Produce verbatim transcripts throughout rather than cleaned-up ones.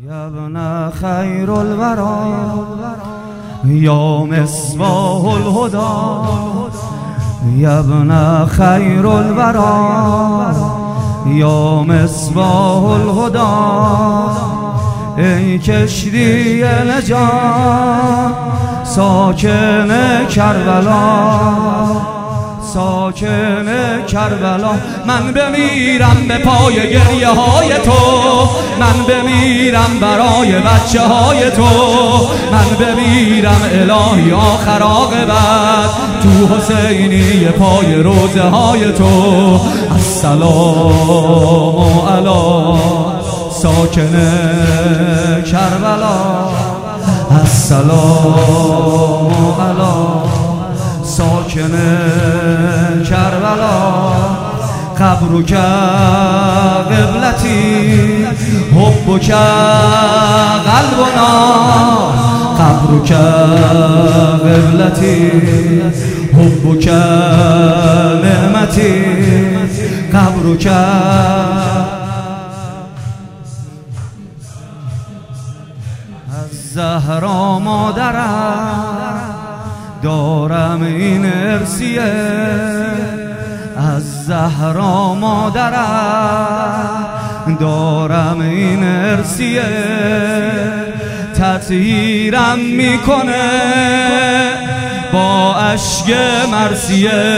یا ابن خیر الورا یا مصباح الهدى یا ابن خیر الورا یا مصباح الهدى ای کشتی نجات ساکن کربلا ساکن کربلا من بمیرم به پای گریه های تو، من بمیرم برای بچه های تو، من بمیرم الهی آخر عاقبت تو حسینی پای روزه های تو. السلام علی ساکن کربلا، السلام علی ساکن کربلا. قبرک قبلتی حبک قلبنا، قبرک قبلتی حبک نعمتی. قبرک از زهرا مادرم دارم این ارسیه، از زهرا مادرم دارم این ارسیه. تطهیرم میکنه با اشک مرثیه،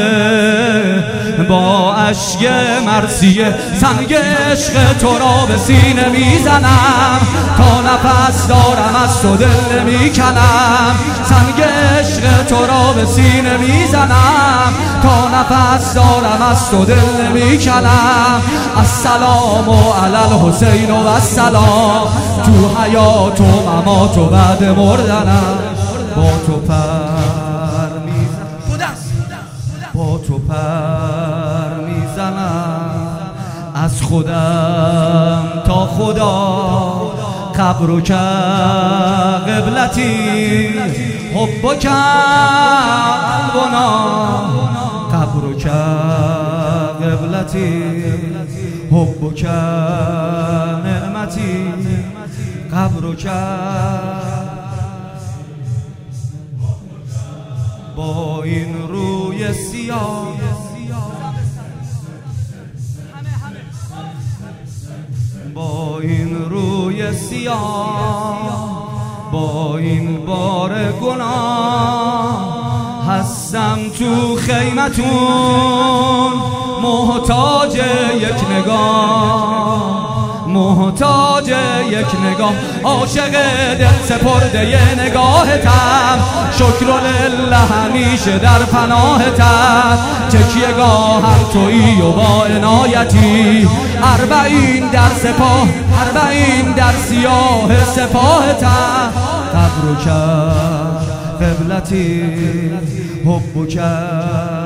با اشک مرثیه. سنگ عشق تو را به سینه میزنم تا نفس دارم از تو دل نمیکنم. سنگ عشق تو را به سینه میزنم تا نفس دارم از تو دل نمیکنم. السلام علی الحسین و السلام، تو حیات و ممات و بعد مردنم با تو پر میزنم، با تو پر میزنم از خودم تا خدا. قبرک قبلتی حبک قلبنا، قبرک قبلتی حبک نعمتی. قبرک با این روی سیاه، با این روی سیاه، با این بار گناه هستم تو خیمتون محتاج یک نگاه، محتاج یک نگاه. عاشق دل سپرده ی نگاهتم، شکر لله همیشه در پناهتم. تکیه گاهم تویی و با عنایتی، اربعین در سپاه، اربعین در سیاه سپاهتم. قبرک قبلتی حبک